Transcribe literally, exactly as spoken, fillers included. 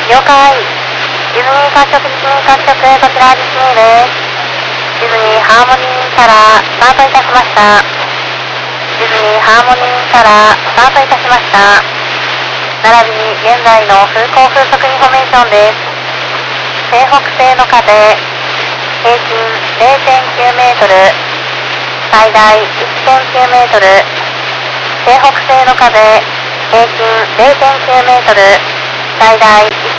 了解。ディズニー褐色、ディズニー褐色、こちらディズニーです。ディズニーハーモニーからスタートいたしました。ディズニーハーモニーからスタートいたしました。並びに現在の風向風速インフォメーションです。西北西の風、平均 れいてんきゅうメートル、最大 いってんきゅうメートル、西北西の風、平均 れいてんきゅうメートル、最大